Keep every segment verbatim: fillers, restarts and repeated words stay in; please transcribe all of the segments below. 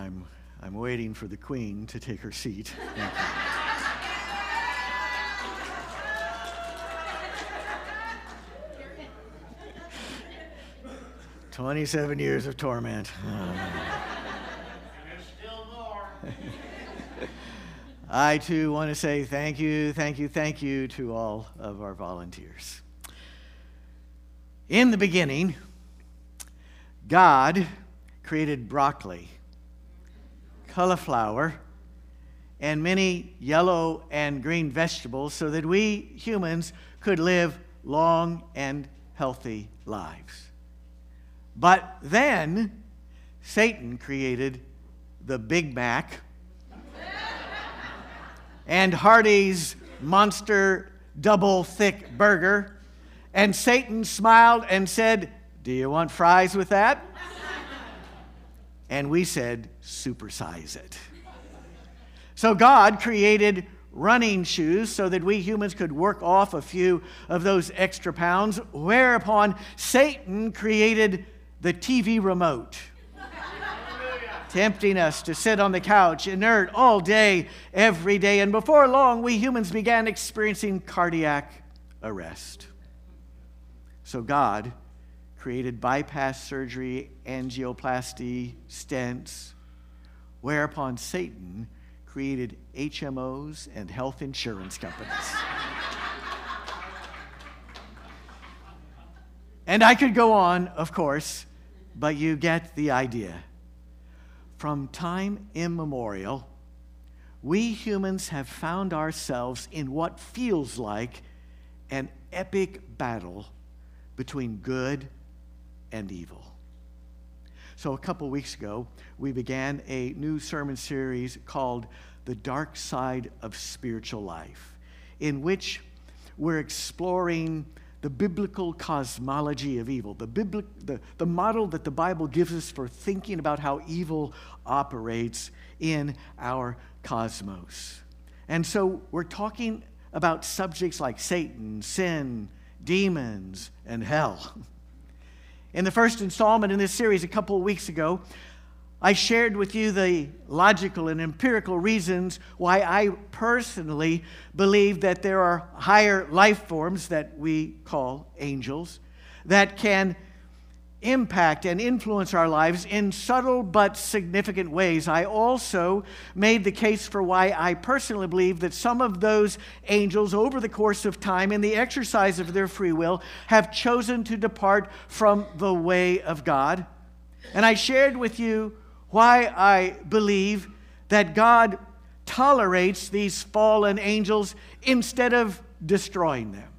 I'm, I'm waiting for the Queen to take her seat. Thank you. twenty-seven years of torment. There's still more. I, too, want to say thank you, thank you, thank you to all of our volunteers. In the beginning, God created broccoli, cauliflower, and many yellow and green vegetables so that we humans could live long and healthy lives. But then Satan created the Big Mac and Hardee's Monster Double Thick Burger, and Satan smiled and said, "Do you want fries with that?" And we said, "Supersize it." So God created running shoes so that we humans could work off a few of those extra pounds, whereupon Satan created the T V remote, tempting us to sit on the couch inert all day, every day. And before long, we humans began experiencing cardiac arrest. So God created bypass surgery, angioplasty, stents, whereupon Satan created H M Os and health insurance companies. And I could go on, of course, but you get the idea. From time immemorial, we humans have found ourselves in what feels like an epic battle between good and evil. So a couple weeks ago, we began a new sermon series called The Dark Side of Spiritual Life, in which we're exploring the biblical cosmology of evil, the, bibli- the, the model that the Bible gives us for thinking about how evil operates in our cosmos. And so we're talking about subjects like Satan, sin, demons, and hell. In the first installment in this series a couple of weeks ago, I shared with you the logical and empirical reasons why I personally believe that there are higher life forms that we call angels that can impact and influence our lives in subtle but significant ways. I also made the case for why I personally believe that some of those angels over the course of time, in the exercise of their free will, have chosen to depart from the way of God. And I shared with you why I believe that God tolerates these fallen angels instead of destroying them.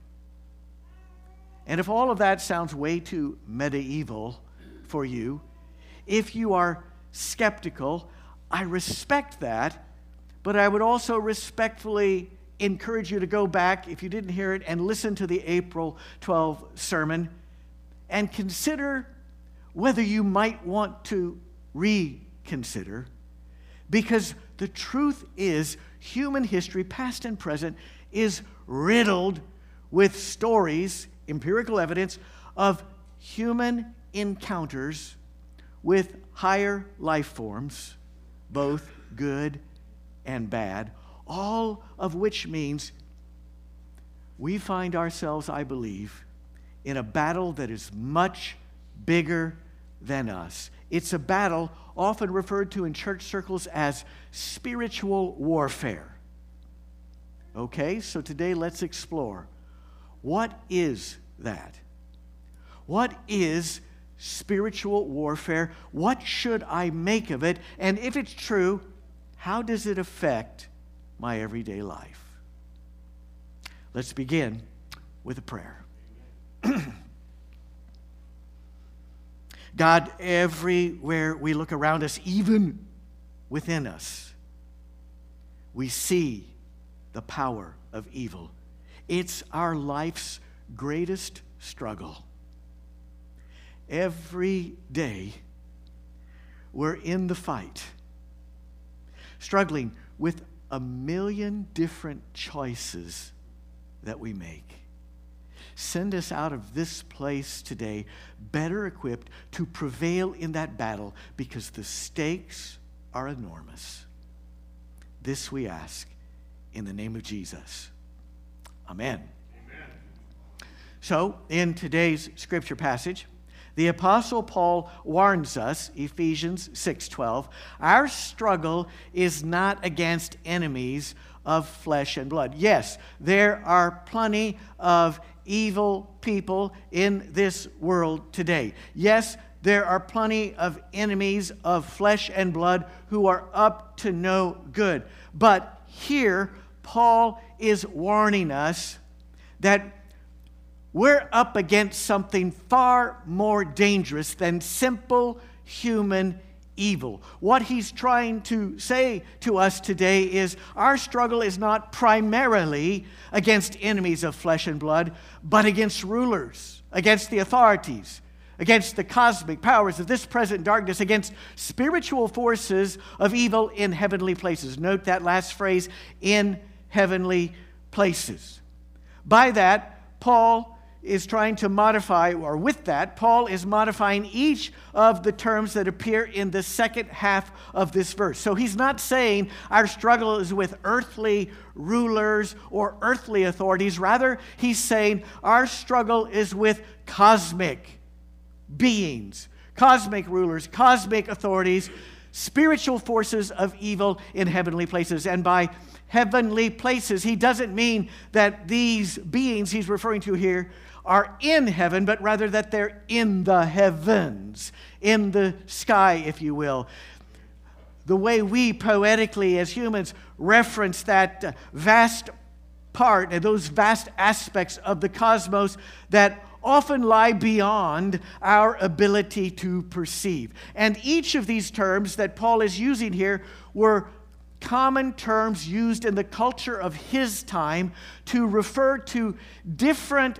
And if all of that sounds way too medieval for you, if you are skeptical, I respect that, but I would also respectfully encourage you to go back, if you didn't hear it, and listen to the April twelfth sermon and consider whether you might want to reconsider, because the truth is human history, past and present, is riddled with stories, empirical evidence of human encounters with higher life forms, both good and bad, all of which means we find ourselves, I believe, in a battle that is much bigger than us. It's a battle often referred to in church circles as spiritual warfare. Okay, so today let's explore. What is that? What is spiritual warfare? What should I make of it? And if it's true, how does it affect my everyday life? Let's begin with a prayer. God, everywhere we look around us, even within us, we see the power of evil. It's our life's greatest struggle. Every day, we're in the fight, struggling with a million different choices that we make. Send us out of this place today better equipped to prevail in that battle, because the stakes are enormous. This we ask in the name of Jesus. Amen. Amen. So, in today's scripture passage, the Apostle Paul warns us, Ephesians six twelve, our struggle is not against enemies of flesh and blood. Yes, there are plenty of evil people in this world today. Yes, there are plenty of enemies of flesh and blood who are up to no good. But here, Paul is warning us that we're up against something far more dangerous than simple human evil. What he's trying to say to us today is our struggle is not primarily against enemies of flesh and blood, but against rulers, against the authorities, against the cosmic powers of this present darkness, against spiritual forces of evil in heavenly places. Note that last phrase, in heavenly places. By that, Paul is trying to modify, or with that, Paul is modifying each of the terms that appear in the second half of this verse. So he's not saying our struggle is with earthly rulers or earthly authorities. Rather, he's saying our struggle is with cosmic beings, cosmic rulers, cosmic authorities, spiritual forces of evil in heavenly places. And by heavenly places, he doesn't mean that these beings he's referring to here are in heaven, but rather that they're in the heavens, in the sky, if you will. The way we poetically as humans reference that vast part and those vast aspects of the cosmos that often lie beyond our ability to perceive. And each of these terms that Paul is using here were common terms used in the culture of his time to refer to different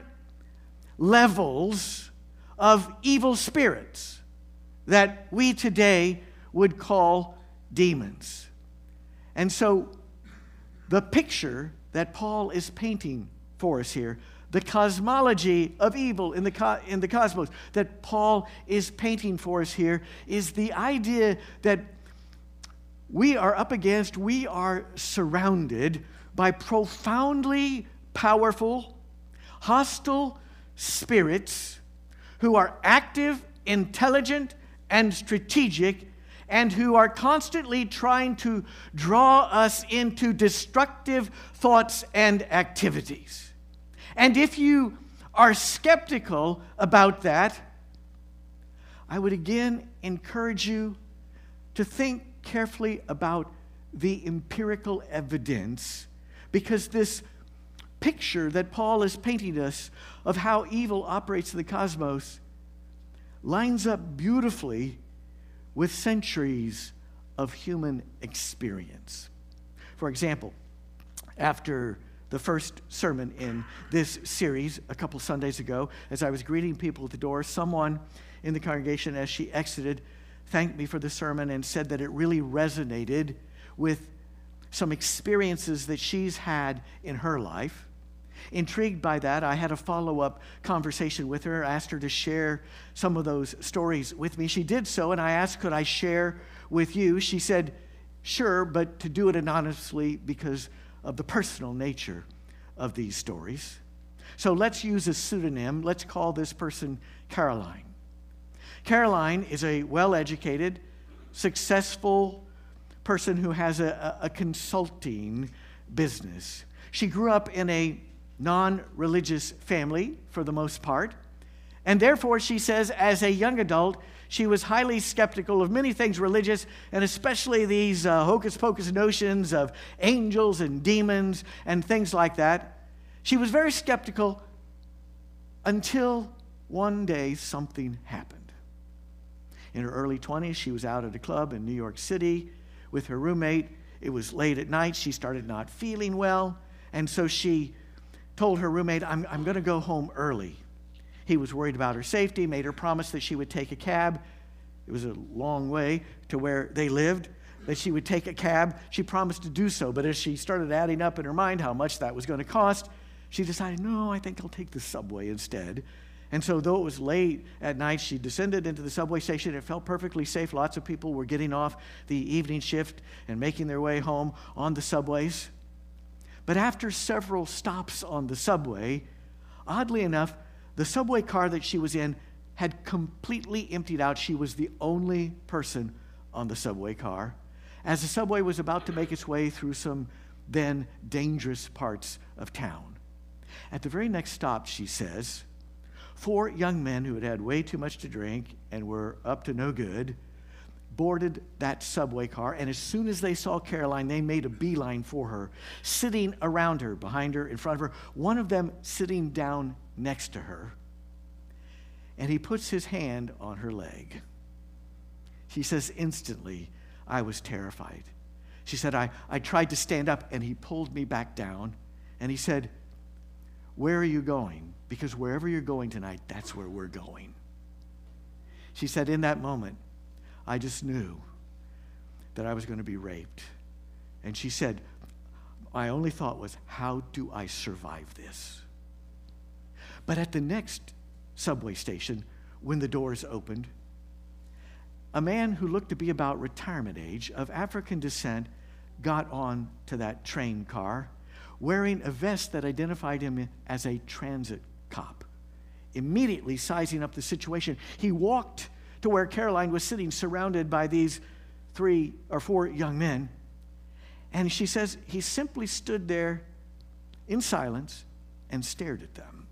levels of evil spirits that we today would call demons. And so the picture that Paul is painting for us here, the cosmology of evil in the, co- in the cosmos that Paul is painting for us here, is the idea that we are up against, we are surrounded by profoundly powerful, hostile spirits who are active, intelligent, and strategic, and who are constantly trying to draw us into destructive thoughts and activities. And if you are skeptical about that, I would again encourage you to think carefully about the empirical evidence, because this picture that Paul is painting us of how evil operates in the cosmos lines up beautifully with centuries of human experience. For example, after the first sermon in this series a couple Sundays ago, as I was greeting people at the door, someone in the congregation, as she exited, thanked me for the sermon and said that it really resonated with some experiences that she's had in her life. Intrigued by that, I had a follow-up conversation with her, asked her to share some of those stories with me. She did so, and I asked, could I share with you? She said, sure, but to do it anonymously because of the personal nature of these stories. So let's use a pseudonym. Let's call this person Caroline. Caroline is a well-educated, successful person who has a, a consulting business. She grew up in a non-religious family for the most part, and therefore, she says, as a young adult, she was highly skeptical of many things religious, and especially these uh, hocus-pocus notions of angels and demons and things like that. She was very skeptical until one day something happened. In her early twenties, she was out at a club in New York City with her roommate. It was late at night. She started not feeling well, and so she told her roommate, I'm, I'm going to go home early. He was worried about her safety, made her promise that she would take a cab. It was a long way to where they lived, that she would take a cab. She promised to do so, but as she started adding up in her mind how much that was going to cost, she decided, no, I think I'll take the subway instead. And so though it was late at night, she descended into the subway station. It felt perfectly safe. Lots of people were getting off the evening shift and making their way home on the subways. But after several stops on the subway, oddly enough, the subway car that she was in had completely emptied out. She was the only person on the subway car, as the subway was about to make its way through some then dangerous parts of town. At the very next stop, she says, four young men who had had way too much to drink and were up to no good boarded that subway car, and as soon as they saw Caroline, they made a beeline for her, sitting around her, behind her, in front of her, one of them sitting down next to her. And he puts his hand on her leg. She says, instantly, I was terrified. She said, I, I tried to stand up, and he pulled me back down, and he said, where are you going? Because wherever you're going tonight, that's where we're going. She said, in that moment, I just knew that I was going to be raped. And she said, my only thought was, how do I survive this? But at the next subway station, when the doors opened, a man who looked to be about retirement age, of African descent, got on to that train car, wearing a vest that identified him as a transit cop. Immediately sizing up the situation, he walked to where Caroline was sitting, surrounded by these three or four young men. And she says he simply stood there in silence and stared at them.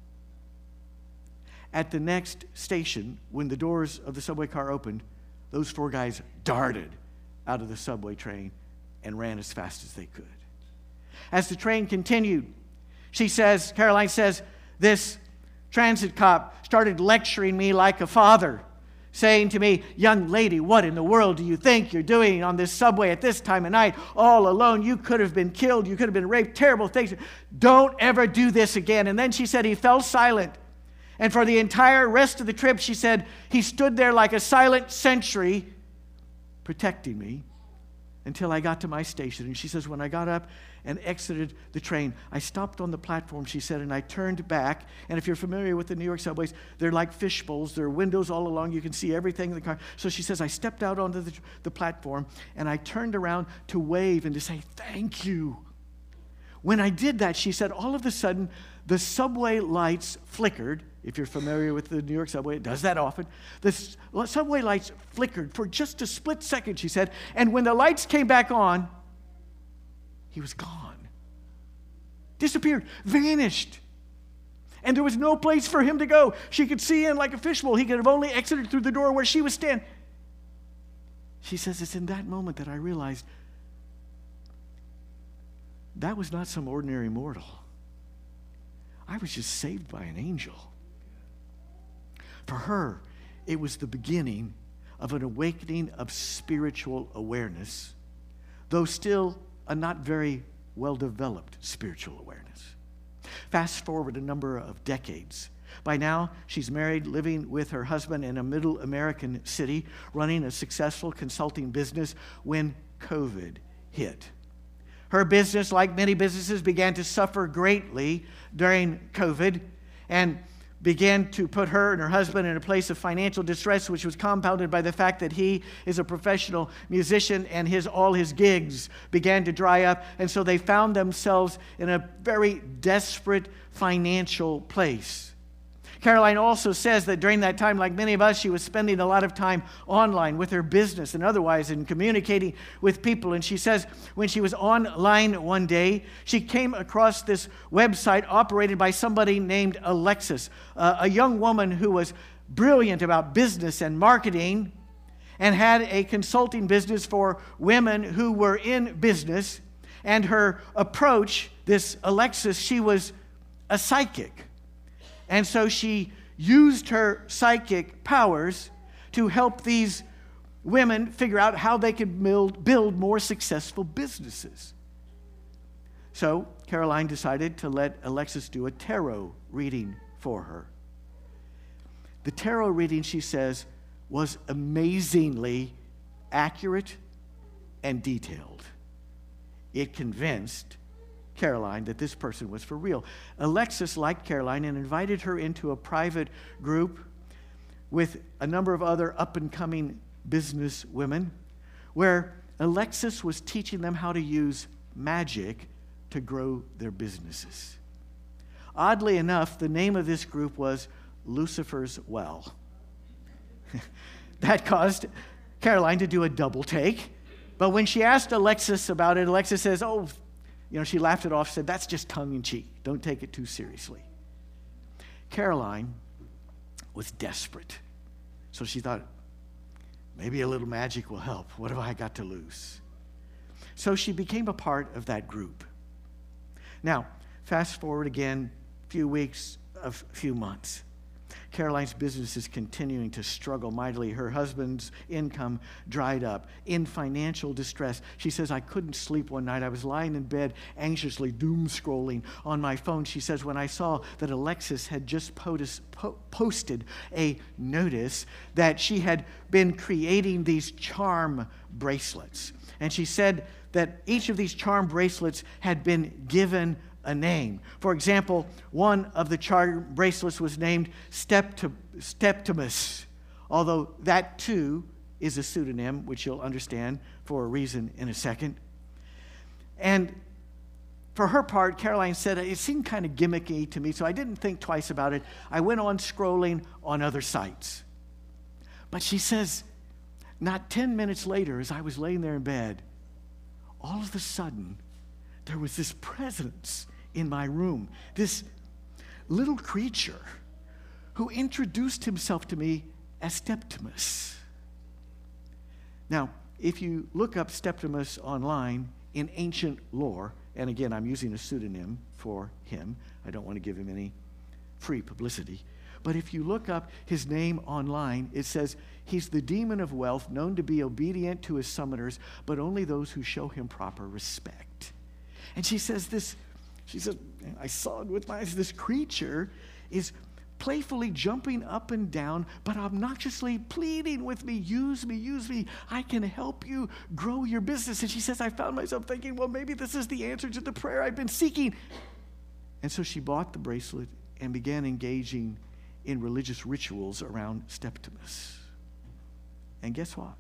At the next station, when the doors of the subway car opened, those four guys darted out of the subway train and ran as fast as they could. As the train continued, she says, Caroline says, this transit cop started lecturing me like a father, saying to me, young lady, what in the world do you think you're doing on this subway at this time of night, all alone? You could have been killed. You could have been raped. Terrible things. Don't ever do this again. And then she said he fell silent. And for the entire rest of the trip, she said, he stood there like a silent sentry, protecting me until I got to my station. And she says, when I got up and exited the train, I stopped on the platform, she said, and I turned back. And if you're familiar with the New York subways, they're like fish bowls. There are windows all along. You can see everything in the car. So she says, I stepped out onto the, the platform, and I turned around to wave and to say, thank you. When I did that, she said, all of a sudden, the subway lights flickered. If you're familiar with the New York subway, it does that often. The subway lights flickered for just a split second, she said. And when the lights came back on, he was gone. Disappeared. Vanished. And there was no place for him to go. She could see in like a fishbowl. He could have only exited through the door where she was standing. She says, it's in that moment that I realized that was not some ordinary mortal. I was just saved by an angel. For her, it was the beginning of an awakening of spiritual awareness, though still a not very well-developed spiritual awareness. Fast forward a number of decades. By now, she's married, living with her husband in a middle American city, running a successful consulting business when COVID hit. Her business, like many businesses, began to suffer greatly during COVID and began to put her and her husband in a place of financial distress, which was compounded by the fact that he is a professional musician and his all his gigs began to dry up. And so they found themselves in a very desperate financial place. Caroline also says that during that time, like many of us, she was spending a lot of time online with her business and otherwise and communicating with people. And she says when she was online one day, she came across this website operated by somebody named Alexis, uh, a young woman who was brilliant about business and marketing and had a consulting business for women who were in business. And her approach, this Alexis, she was a psychic. And so she used her psychic powers to help these women figure out how they could build, build more successful businesses. So Caroline decided to let Alexis do a tarot reading for her. The tarot reading, she says, was amazingly accurate and detailed. It convinced Caroline that this person was for real. Alexis liked Caroline and invited her into a private group with a number of other up-and-coming business women, where Alexis was teaching them how to use magic to grow their businesses. Oddly enough, the name of this group was Lucifer's Well. That caused Caroline to do a double take. But when she asked Alexis about it, Alexis says, oh, you know, she laughed it off, said, that's just tongue-in-cheek. Don't take it too seriously. Caroline was desperate. So she thought, maybe a little magic will help. What have I got to lose? So she became a part of that group. Now, fast forward again, a few weeks, a few months. Caroline's business is continuing to struggle mightily. Her husband's income dried up, in financial distress. She says, I couldn't sleep one night. I was lying in bed, anxiously doom scrolling on my phone. She says, when I saw that Alexis had just potus, po- posted a notice that she had been creating these charm bracelets. And she said that each of these charm bracelets had been given a name. For example, one of the charm bracelets was named Stepti- Steptimus, although that too is a pseudonym, which you'll understand for a reason in a second. And for her part, Caroline said, it seemed kind of gimmicky to me, so I didn't think twice about it. I went on scrolling on other sites. But she says, not ten minutes later, as I was laying there in bed, all of a sudden, there was this presence in my room, this little creature who introduced himself to me as Steptimus. Now, if you look up Steptimus online in ancient lore, and again, I'm using a pseudonym for him. I don't want to give him any free publicity. But if you look up his name online, it says he's the demon of wealth, known to be obedient to his summoners, but only those who show him proper respect. And she says this, she says, I saw it with my eyes, this creature is playfully jumping up and down, but obnoxiously pleading with me, use me, use me. I can help you grow your business. And she says, I found myself thinking, well, maybe this is the answer to the prayer I've been seeking. And so she bought the bracelet and began engaging in religious rituals around Steptimus. And guess what?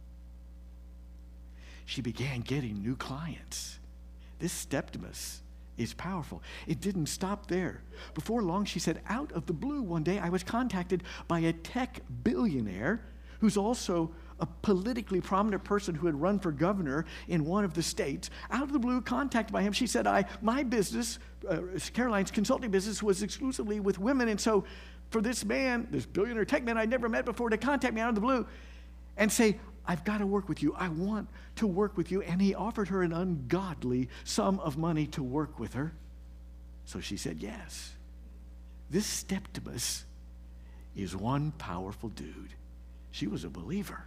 She began getting new clients. This Steptimus is powerful. It didn't stop there. Before long, she said, out of the blue, one day I was contacted by a tech billionaire who's also a politically prominent person who had run for governor in one of the states. Out of the blue, contacted by him, she said, I, my business, uh, Caroline's consulting business, was exclusively with women, and so for this man, this billionaire tech man I'd never met before, to contact me out of the blue and say, I've got to work with you. I want to work with you. And he offered her an ungodly sum of money to work with her. So she said yes. This Steptimus is one powerful dude. She was a believer.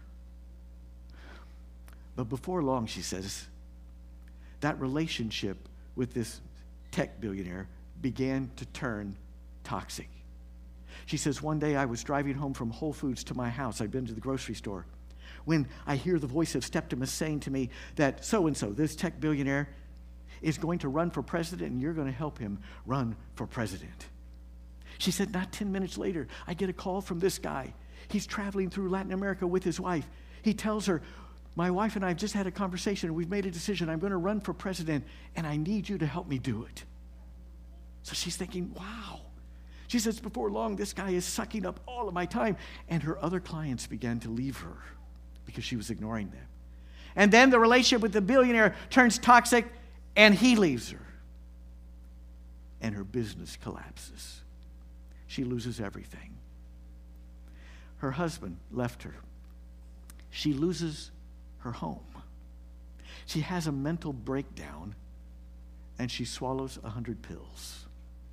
But before long, she says, that relationship with this tech billionaire began to turn toxic. She says, one day I was driving home from Whole Foods to my house. I'd been to the grocery store, when I hear the voice of Steptimus saying to me that so-and-so, this tech billionaire, is going to run for president, and you're going to help him run for president. She said, not ten minutes later, I get a call from this guy. He's traveling through Latin America with his wife. He tells her, my wife and I have just had a conversation, and we've made a decision. I'm going to run for president, and I need you to help me do it. So she's thinking, wow. She says, before long, this guy is sucking up all of my time. And her other clients began to leave her because she was ignoring them. And then the relationship with the billionaire turns toxic, and he leaves her. And her business collapses. She loses everything. Her husband left her. She loses her home. She has a mental breakdown, and she swallows a hundred pills.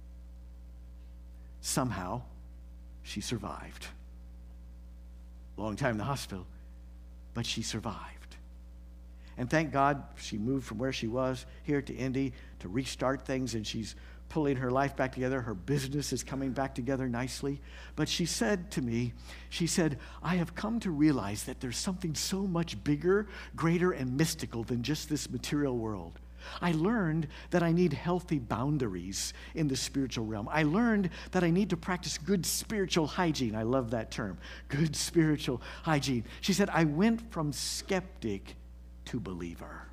Somehow, she survived. Long time in the hospital, but she survived. And thank God she moved from where she was here to Indy to restart things, and she's pulling her life back together. Her business is coming back together nicely. But she said to me, she said, I have come to realize that there's something so much bigger, greater, and mystical than just this material world. I learned that I need healthy boundaries in the spiritual realm. I learned that I need to practice good spiritual hygiene. I love that term, good spiritual hygiene. She said, I went from skeptic to believer.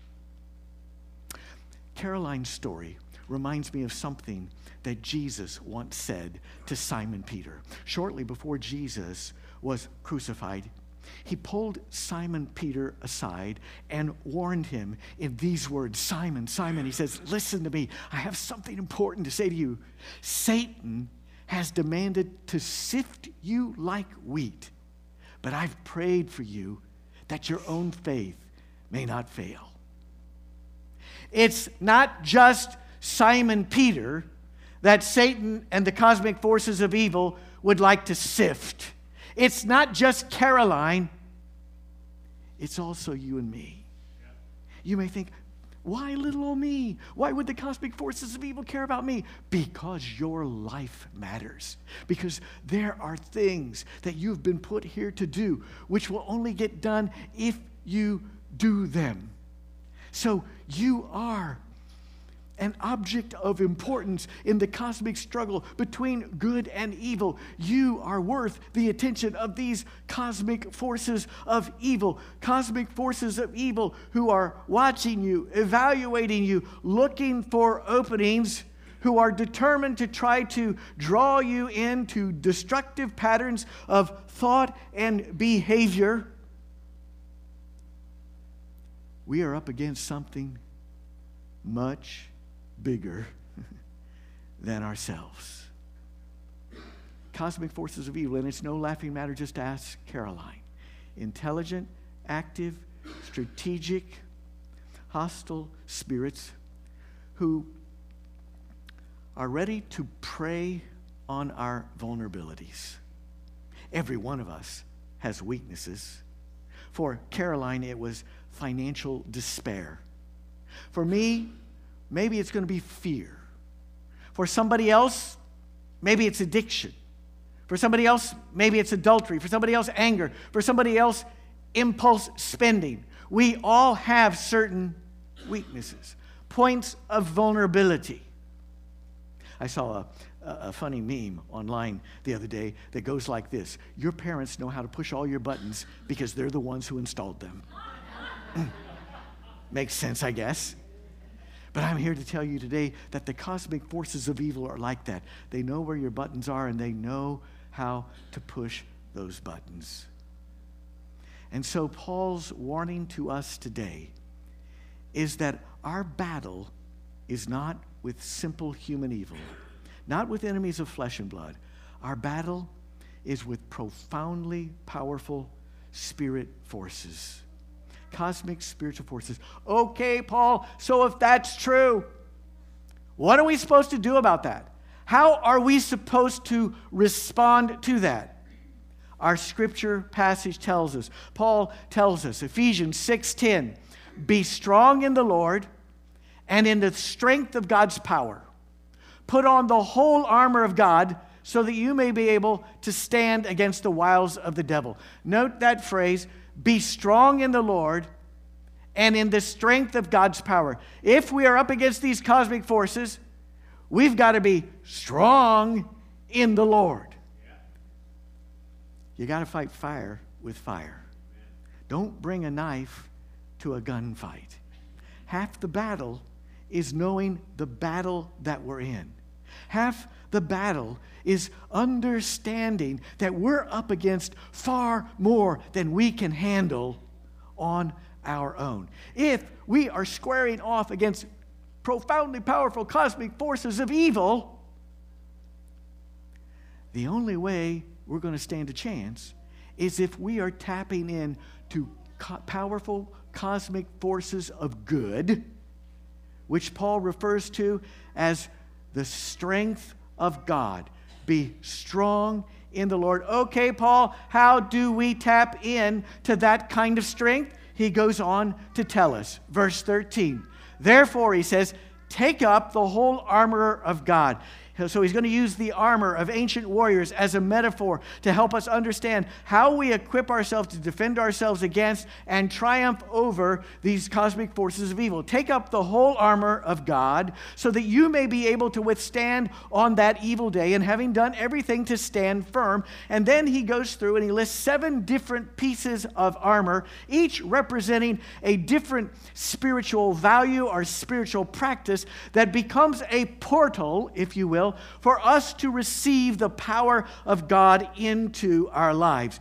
Caroline's story reminds me of something that Jesus once said to Simon Peter. Shortly before Jesus was crucified, he pulled Simon Peter aside and warned him in these words. Simon, Simon, he says, listen to me. I have something important to say to you. Satan has demanded to sift you like wheat, but I've prayed for you that your own faith may not fail. It's not just Simon Peter that Satan and the cosmic forces of evil would like to sift. It's not just Caroline. It's also you and me. You may think, why little old me? Why would the cosmic forces of evil care about me? Because your life matters. Because there are things that you've been put here to do, which will only get done if you do them. So you are an object of importance in the cosmic struggle between good and evil. You are worth the attention of these cosmic forces of evil. Cosmic forces of evil who are watching you, evaluating you, looking for openings, who are determined to try to draw you into destructive patterns of thought and behavior. We are up against something much bigger than ourselves. Cosmic forces of evil, and it's no laughing matter just to ask Caroline. Intelligent, active, strategic, hostile spirits who are ready to prey on our vulnerabilities. Every one of us has weaknesses. For Caroline, it was financial despair. For me, maybe it's going to be fear. For somebody else, maybe it's addiction. For somebody else, maybe it's adultery. For somebody else, anger. For somebody else, impulse spending. We all have certain weaknesses, points of vulnerability. I saw a, a funny meme online the other day that goes like this. Your parents know how to push all your buttons because they're the ones who installed them. Makes sense, I guess. But I'm here to tell you today that the cosmic forces of evil are like that. They know where your buttons are and they know how to push those buttons. And so Paul's warning to us today is that our battle is not with simple human evil, not with enemies of flesh and blood. Our battle is with profoundly powerful spirit forces. Cosmic spiritual forces. Okay, Paul, so if that's true, what are we supposed to do about that? How are we supposed to respond to that? Our scripture passage tells us, Paul tells us, Ephesians six ten, be strong in the Lord and in the strength of God's power. Put on the whole armor of God so that you may be able to stand against the wiles of the devil. Note that phrase, be strong in the Lord and in the strength of God's power. If we are up against these cosmic forces, we've got to be strong in the Lord. You got to fight fire with fire. Don't bring a knife to a gunfight. Half the battle is knowing the battle that we're in. Half the battle is understanding that we're up against far more than we can handle on our own. If we are squaring off against profoundly powerful cosmic forces of evil, the only way we're going to stand a chance is if we are tapping in to co- powerful cosmic forces of good, which Paul refers to as the strength of God. Be strong in the Lord. Okay, Paul, how do we tap in to that kind of strength? He goes on to tell us, verse thirteen. Therefore, he says, take up the whole armor of God. So he's going to use the armor of ancient warriors as a metaphor to help us understand how we equip ourselves to defend ourselves against and triumph over these cosmic forces of evil. Take up the whole armor of God so that you may be able to withstand on that evil day, and having done everything to stand firm. And then he goes through and he lists seven different pieces of armor, each representing a different spiritual value or spiritual practice that becomes a portal, if you will, for us to receive the power of God into our lives.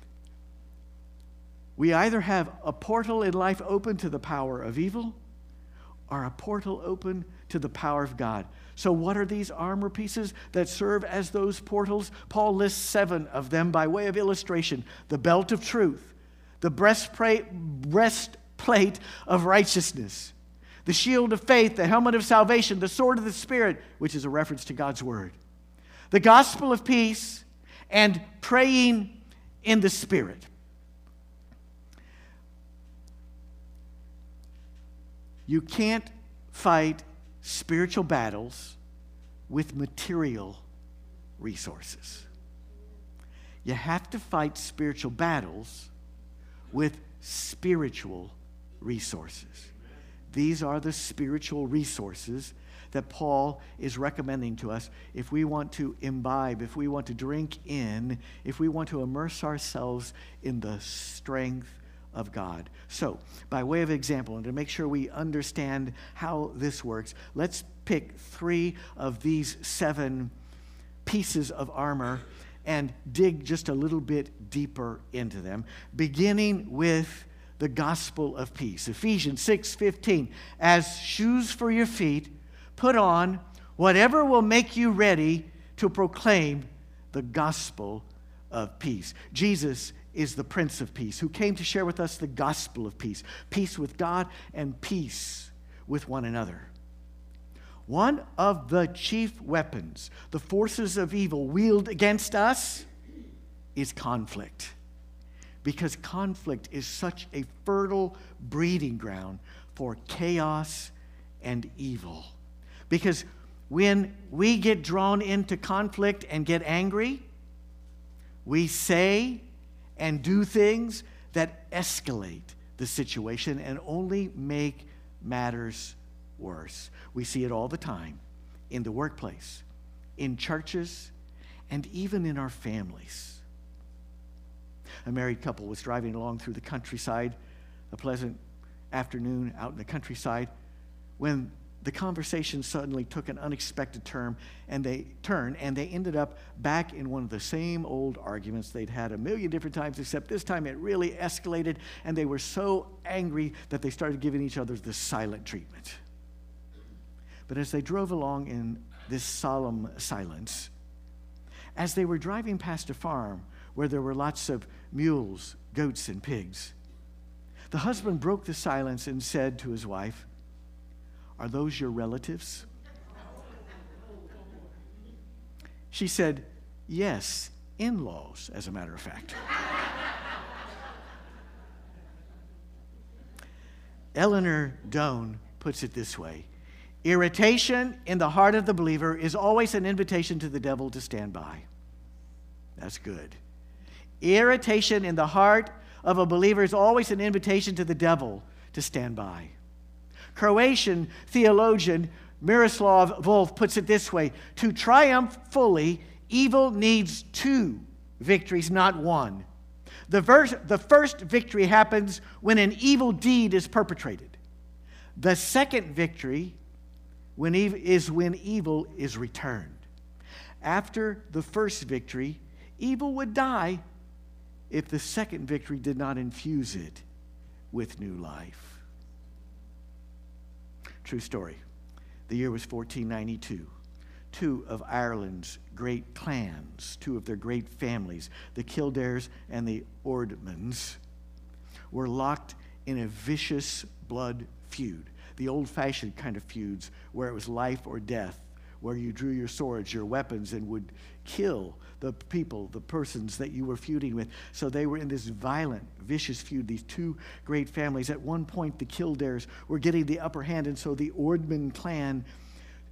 We either have a portal in life open to the power of evil or a portal open to the power of God. So what are these armor pieces that serve as those portals? Paul lists seven of them by way of illustration. The belt of truth, the breastplate, breastplate of righteousness, the shield of faith, the helmet of salvation, the sword of the Spirit, which is a reference to God's word, the gospel of peace, and praying in the Spirit. You can't fight spiritual battles with material resources. You have to fight spiritual battles with spiritual resources. These are the spiritual resources that Paul is recommending to us if we want to imbibe, if we want to drink in, if we want to immerse ourselves in the strength of God. So, by way of example, and to make sure we understand how this works, let's pick three of these seven pieces of armor and dig just a little bit deeper into them, beginning with the gospel of peace. Ephesians six fifteen, as shoes for your feet, put on whatever will make you ready to proclaim the gospel of peace. Jesus is the Prince of Peace, who came to share with us the gospel of peace, peace with God and peace with one another. One of the chief weapons the forces of evil wield against us is conflict. Because conflict is such a fertile breeding ground for chaos and evil. Because when we get drawn into conflict and get angry, we say and do things that escalate the situation and only make matters worse. We see it all the time in the workplace, in churches, and even in our families. A married couple was driving along through the countryside, a pleasant afternoon out in the countryside, when the conversation suddenly took an unexpected turn, and they turn, and they ended up back in one of the same old arguments they'd had a million different times, except this time it really escalated, and they were so angry that they started giving each other the silent treatment. But as they drove along in this solemn silence, as they were driving past a farm where there were lots of mules, goats, and pigs, the husband broke the silence and said to his wife, "Are those your relatives?" She said, "Yes, in-laws, as a matter of fact." Eleanor Doan puts it this way: irritation in the heart of the believer is always an invitation to the devil to stand by. That's good. Irritation in the heart of a believer is always an invitation to the devil to stand by. Croatian theologian Miroslav Volf puts it this way: to triumph fully, evil needs two victories, not one. The, verse, the first victory happens when an evil deed is perpetrated. The second victory when ev- is when evil is returned. After the first victory, evil would die if the second victory did not infuse it with new life. True story. The year was fourteen ninety-two. Two of Ireland's great clans, two of their great families, the Kildares and the Ordmans, were locked in a vicious blood feud. The old-fashioned kind of feuds where it was life or death, where you drew your swords, your weapons, and would kill the people, the persons that you were feuding with. So they were in this violent, vicious feud, these two great families. At one point, the Kildares were getting the upper hand, and so the Ordman clan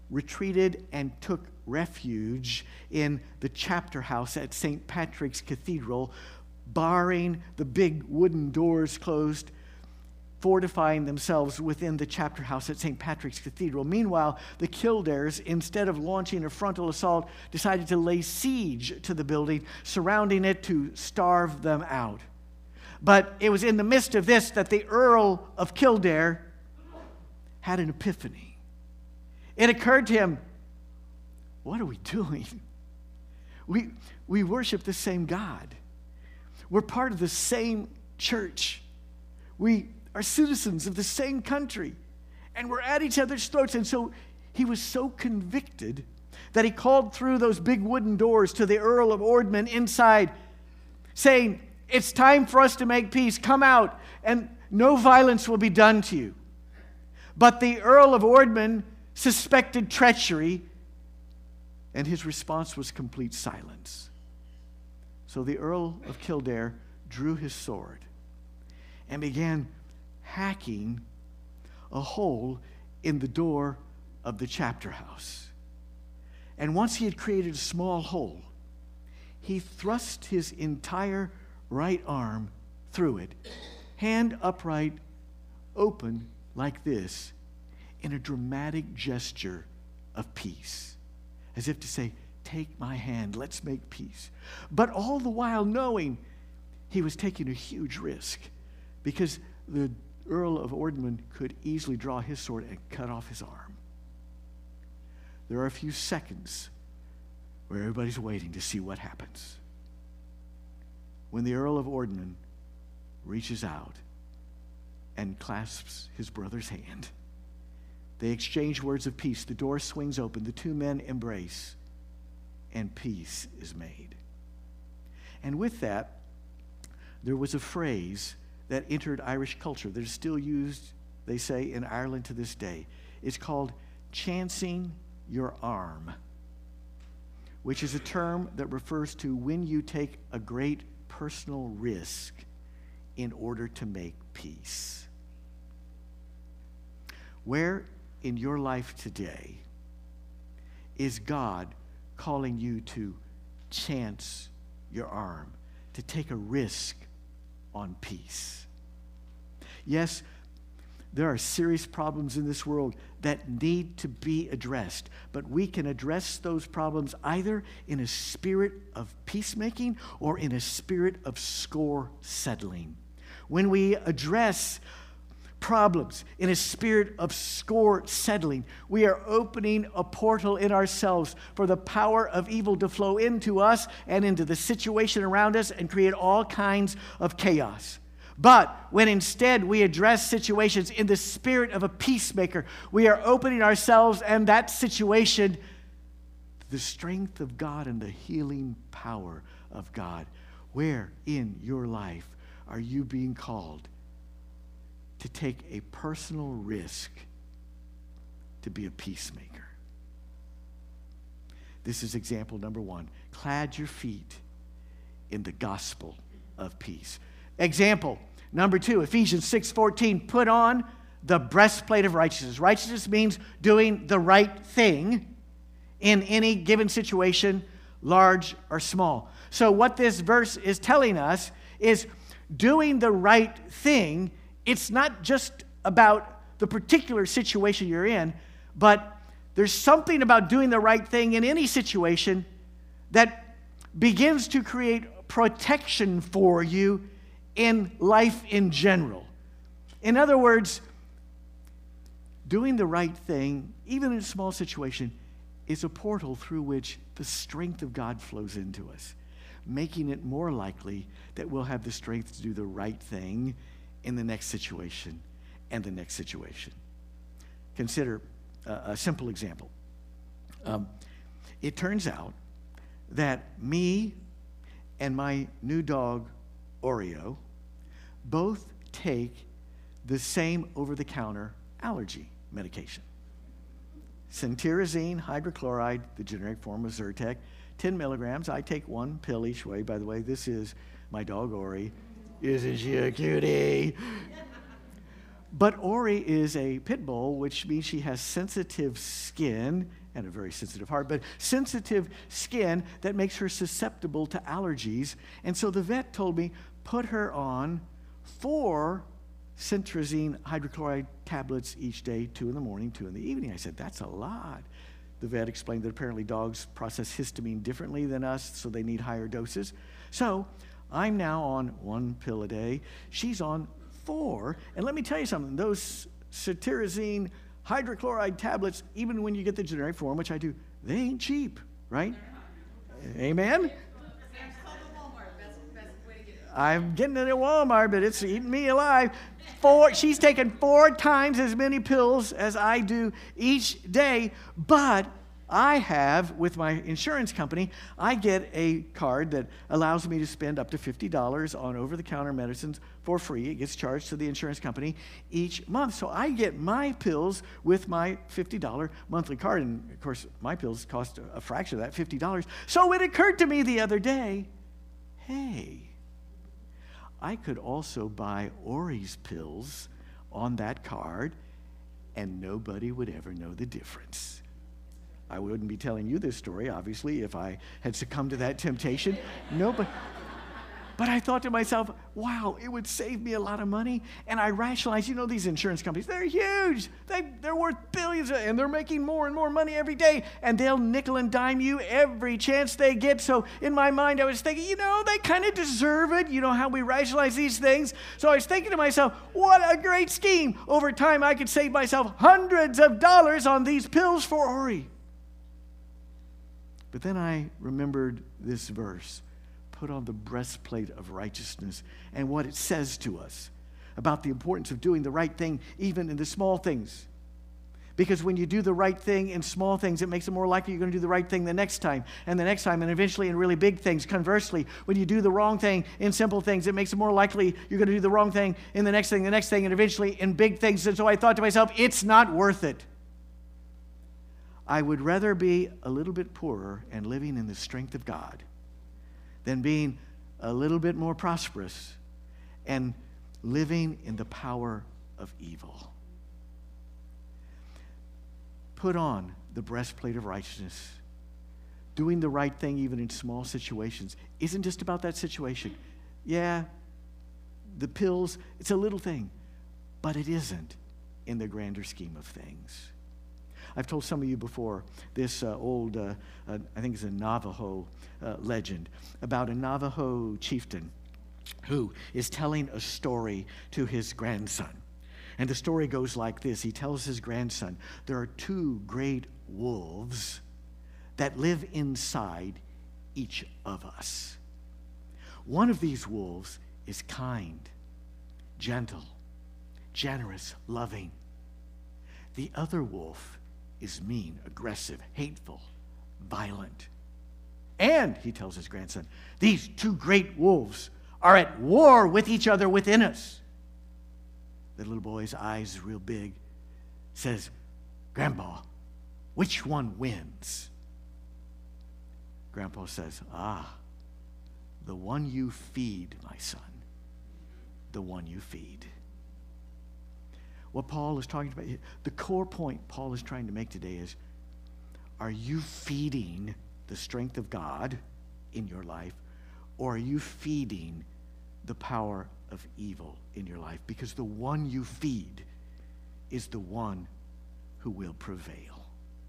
retreated and took refuge in the chapter house at Saint Patrick's Cathedral, barring the big wooden doors closed, fortifying themselves within the chapter house at Saint Patrick's Cathedral. Meanwhile, the Kildares, instead of launching a frontal assault, decided to lay siege to the building, surrounding it to starve them out. But it was in the midst of this that the Earl of Kildare had an epiphany. It occurred to him, what are we doing? We, we worship the same God. We're part of the same church. We are citizens of the same country. And we're at each other's throats. And so he was so convicted that he called through those big wooden doors to the Earl of Ordman inside, saying, it's time for us to make peace. Come out, and no violence will be done to you. But the Earl of Ordman suspected treachery, and his response was complete silence. So the Earl of Kildare drew his sword and began hacking a hole in the door of the chapter house. And once he had created a small hole, he thrust his entire right arm through it, hand upright, open like this, in a dramatic gesture of peace, as if to say, take my hand, let's make peace. But all the while knowing he was taking a huge risk, because the Earl of Ordman could easily draw his sword and cut off his arm. There are a few seconds where everybody's waiting to see what happens. When the Earl of Ordman reaches out and clasps his brother's hand, they exchange words of peace. The door swings open. The two men embrace, and peace is made. And with that, there was a phrase that entered Irish culture that is still used, they say, in Ireland to this day. It's called chancing your arm, which is a term that refers to when you take a great personal risk in order to make peace. Where in your life today is God calling you to chance your arm, to take a risk on peace? Yes, there are serious problems in this world that need to be addressed, but we can address those problems either in a spirit of peacemaking or in a spirit of score settling. When we address problems in a spirit of score settling, we are opening a portal in ourselves for the power of evil to flow into us and into the situation around us and create all kinds of chaos. But when instead we address situations in the spirit of a peacemaker, we are opening ourselves and that situation to the strength of God and the healing power of God. Where in your life are you being called to take a personal risk to be a peacemaker? This is example number one. Clad your feet in the gospel of peace. Example number two, Ephesians six fourteen, put on the breastplate of righteousness. Righteousness means doing the right thing in any given situation, large or small. So what this verse is telling us is doing the right thing. It's not just about the particular situation you're in, but there's something about doing the right thing in any situation that begins to create protection for you in life in general. In other words, doing the right thing, even in a small situation, is a portal through which the strength of God flows into us, making it more likely that we'll have the strength to do the right thing in the next situation and the next situation. Consider a, a simple example. Um, it turns out that me and my new dog, Oreo, both take the same over-the-counter allergy medication. Cetirizine hydrochloride, the generic form of Zyrtec, ten milligrams. I take one pill each way. By the way, this is my dog, Ori. Isn't she a cutie? But Ori is a pit bull, which means she has sensitive skin and a very sensitive heart, but sensitive skin that makes her susceptible to allergies. And so the vet told me, put her on four cetirizine hydrochloride tablets each day, two in the morning, two in the evening. I said, that's a lot. The vet explained that apparently dogs process histamine differently than us, so they need higher doses. So I'm now on one pill a day. She's on four. And let me tell you something. Those cetirizine hydrochloride tablets, even when you get the generic form, which I do, they ain't cheap, right? Amen? I'm getting it at Walmart, but it's eating me alive. Four, she's taken four times as many pills as I do each day, but I have, with my insurance company, I get a card that allows me to spend up to fifty dollars on over-the-counter medicines for free. It gets charged to the insurance company each month. So I get my pills with my fifty dollars monthly card. And, of course, my pills cost a fraction of that, fifty dollars. So it occurred to me the other day, hey, I could also buy Ori's pills on that card, and nobody would ever know the difference. I wouldn't be telling you this story, obviously, if I had succumbed to that temptation. Nobody. But I thought to myself, wow, it would save me a lot of money. And I rationalized, you know, these insurance companies, they're huge. They, they're worth billions, and they're making more and more money every day. And they'll nickel and dime you every chance they get. So in my mind, I was thinking, you know, they kind of deserve it. You know how we rationalize these things. So I was thinking to myself, what a great scheme. Over time, I could save myself hundreds of dollars on these pills for Ori. But then I remembered this verse. Put on the breastplate of righteousness, and what it says to us about the importance of doing the right thing even in the small things. Because when you do the right thing in small things, it makes it more likely you're going to do the right thing the next time, and the next time, and eventually in really big things. Conversely, when you do the wrong thing in simple things, it makes it more likely you're going to do the wrong thing in the next thing, the next thing, and eventually in big things. And so I thought to myself, it's not worth it. I would rather be a little bit poorer and living in the strength of God than being a little bit more prosperous and living in the power of evil. Put on the breastplate of righteousness. Doing the right thing even in small situations isn't just about that situation. Yeah, the pills, it's a little thing, but it isn't in the grander scheme of things. I've told some of you before this uh, old, uh, uh, I think it's a Navajo uh, legend about a Navajo chieftain who is telling a story to his grandson. And the story goes like this. He tells his grandson, there are two great wolves that live inside each of us. One of these wolves is kind, gentle, generous, loving. The other wolf is mean, aggressive, hateful, violent. And, he tells his grandson, these two great wolves are at war with each other within us. The little boy's eyes real big, says, Grandpa, which one wins? Grandpa says, ah, the one you feed, my son, the one you feed. What Paul is talking about, the core point Paul is trying to make today is, are you feeding the strength of God in your life, or are you feeding the power of evil in your life? Because the one you feed is the one who will prevail.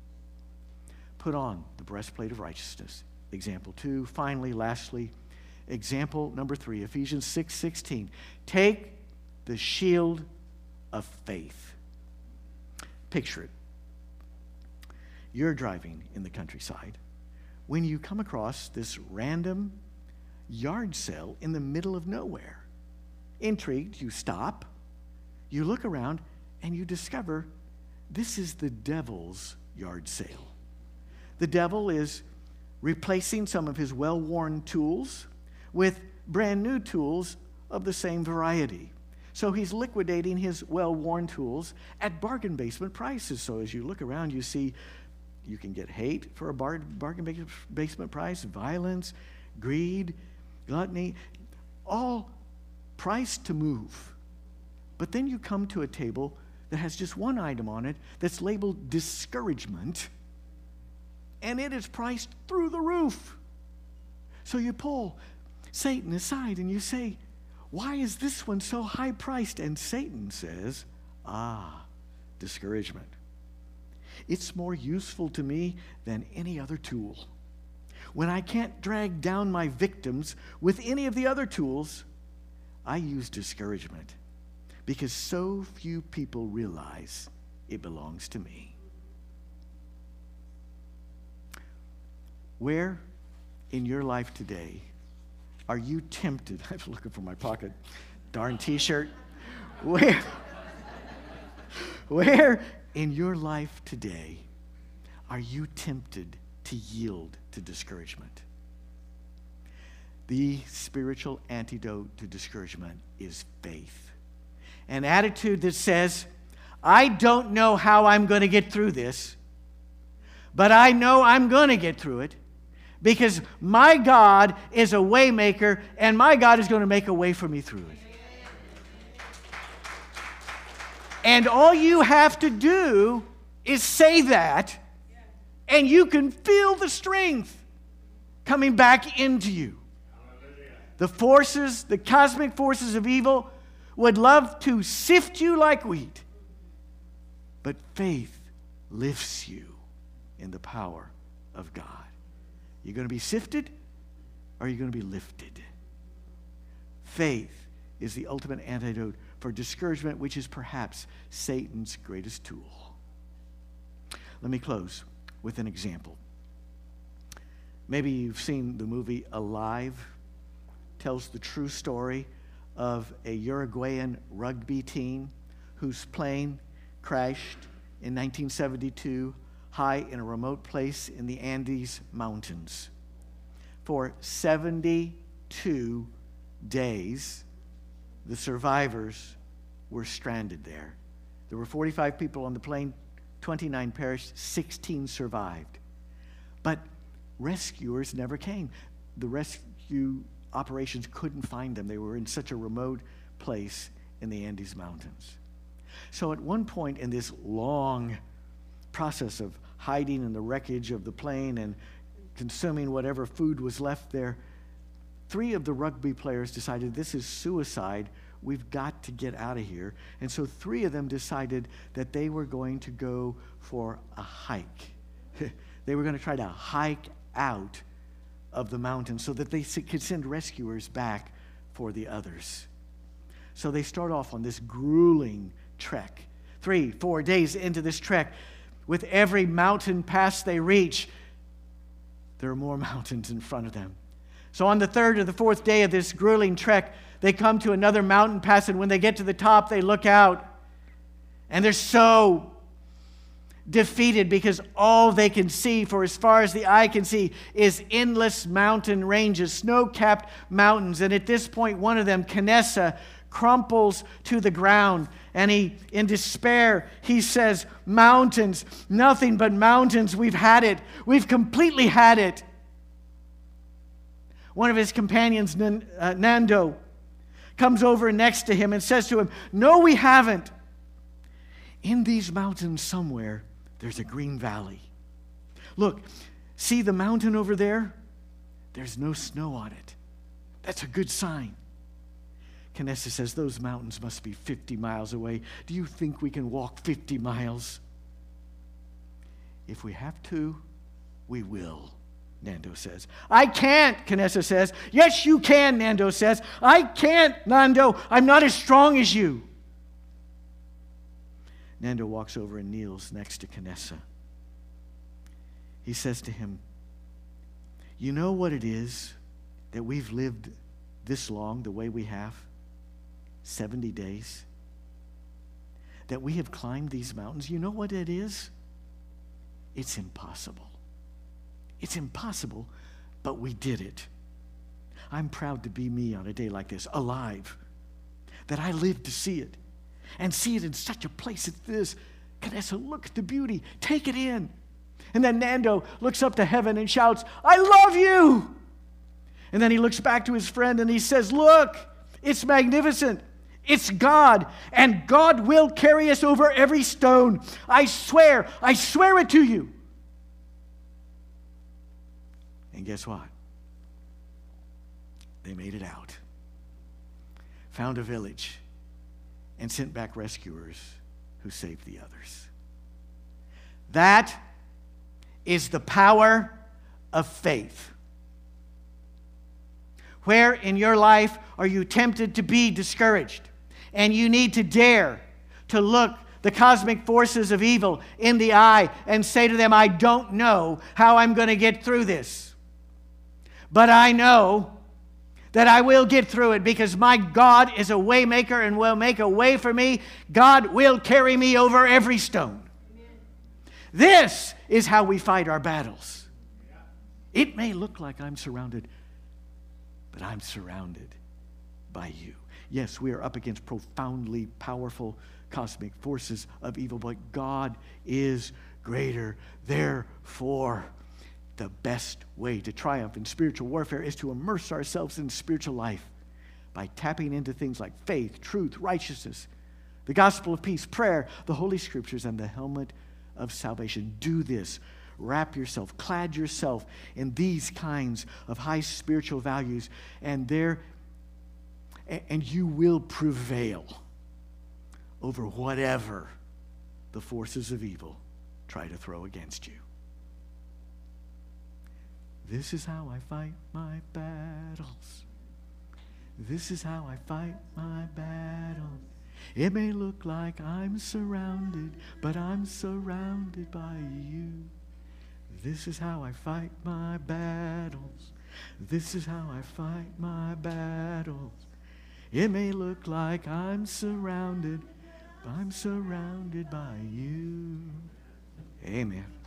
Put on the breastplate of righteousness. Example two. Finally, lastly, example number three, Ephesians six sixteen. Take the shield of faith. Picture it. You're driving in the countryside when you come across this random yard sale in the middle of nowhere. Intrigued, you stop, you look around, and you discover this is the devil's yard sale. The devil is replacing some of his well-worn tools with brand new tools of the same variety. So he's liquidating his well-worn tools at bargain basement prices. So as you look around, you see you can get hate for a bar- bargain basement price, violence, greed, gluttony, all priced to move But then you come to a table that has just one item on it that's labeled discouragement, and it is priced through the roof. So you pull Satan aside and you say, why is this one so high priced? And Satan says, ah, discouragement. It's more useful to me than any other tool. When I can't drag down my victims with any of the other tools, I use discouragement because so few people realize it belongs to me. Where in your life today are you tempted? I'm looking for my pocket. Darn t-shirt. Where, where in your life today are you tempted to yield to discouragement? The spiritual antidote to discouragement is faith. An attitude that says, I don't know how I'm going to get through this, but I know I'm going to get through it because my God is a way maker and my God is going to make a way for me through it. And all you have to do is say that, and you can feel the strength coming back into you. The forces, the cosmic forces of evil would love to sift you like wheat. But faith lifts you in the power of God. You're going to be sifted, or are you going to be lifted? Faith is the ultimate antidote for discouragement, which is perhaps Satan's greatest tool. Let me close with an example. Maybe you've seen the movie Alive. Tells the true story of a Uruguayan rugby team whose plane crashed in nineteen seventy-two high in a remote place in the Andes Mountains. For seventy-two days, the survivors were stranded there. There were forty-five people on the plane, twenty-nine perished, sixteen survived. But rescuers never came. The rescue operations couldn't find them. They were in such a remote place in the Andes Mountains. So at one point in this long process of hiding in the wreckage of the plane and consuming whatever food was left there, three of the rugby players decided this is suicide. We've got to get out of here. And so three of them decided that they were going to go for a hike. They were going to try to hike out of the mountain so that they could send rescuers back for the others. So they start off on this grueling trek. Three, four days into this trek, with every mountain pass they reach, there are more mountains in front of them. So on the third or the fourth day of this grueling trek, they come to another mountain pass, and when they get to the top, they look out, and they're so defeated because all they can see, for as far as the eye can see, is endless mountain ranges, snow-capped mountains. And at this point, one of them, Canessa, crumples to the ground, and he, in despair, he says, mountains, nothing but mountains. We've had it. We've completely had it. One of his companions, Nando, comes over next to him and says to him, no, we haven't. In these mountains somewhere, there's a green valley. Look, see the mountain over there? There's no snow on it. That's a good sign. Canessa says, those mountains must be fifty miles away. Do you think we can walk fifty miles? If we have to, we will, Nando says. I can't, Canessa says. Yes, you can, Nando says. I can't, Nando. I'm not as strong as you. Nando walks over and kneels next to Canessa. He says to him, you know what it is that we've lived this long the way we have? seventy days. That we have climbed these mountains. You know what it is? It's impossible. It's impossible, but we did it. I'm proud to be me on a day like this, alive. That I lived to see it. And see it in such a place as this. Canessa, look at the beauty. Take it in. And then Nando looks up to heaven and shouts, I love you. And then he looks back to his friend and he says, look, it's magnificent. It's God, and God will carry us over every stone. I swear, I swear it to you. And guess what? They made it out, found a village, and sent back rescuers who saved the others. That is the power of faith. Where in your life are you tempted to be discouraged? And you need to dare to look the cosmic forces of evil in the eye and say to them, I don't know how I'm going to get through this. But I know that I will get through it because my God is a way maker and will make a way for me. God will carry me over every stone. Amen. This is how we fight our battles. It may look like I'm surrounded, but I'm surrounded by you. Yes, we are up against profoundly powerful cosmic forces of evil, but God is greater. Therefore, the best way to triumph in spiritual warfare is to immerse ourselves in spiritual life by tapping into things like faith, truth, righteousness, the gospel of peace, prayer, the Holy Scriptures, and the helmet of salvation. Do this. Wrap yourself, clad yourself in these kinds of high spiritual values, and there, and you will prevail over whatever the forces of evil try to throw against you. This is how I fight my battles. This is how I fight my battles. It may look like I'm surrounded, but I'm surrounded by you. This is how I fight my battles. This is how I fight my battles. It may look like I'm surrounded, but I'm surrounded by you. Amen.